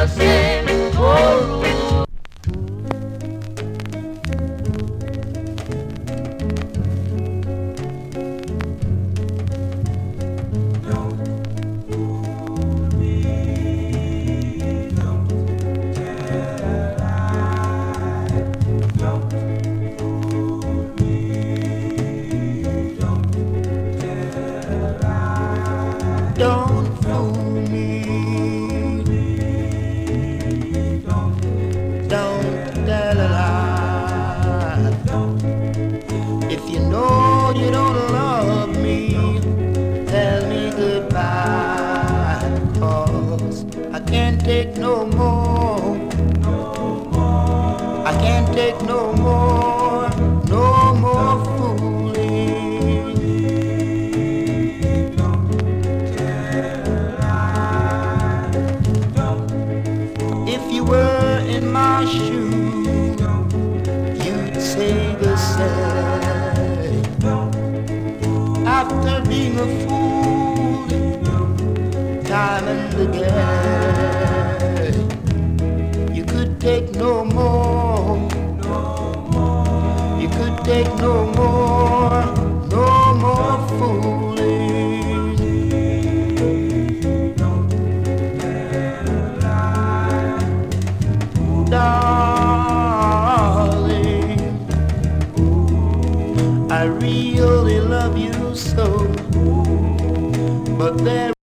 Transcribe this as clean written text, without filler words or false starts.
say, oh, don't fool me. Don't tell a lie. If you know you don't love me, tell me goodbye. 'Cause I can't take no more. I can't take no more. No more fooling. If you were in my shoes, you'd say the same. After being a fool, time and again, you could take no more. You could take no more. No more fooling. Darling, I really love you so, but there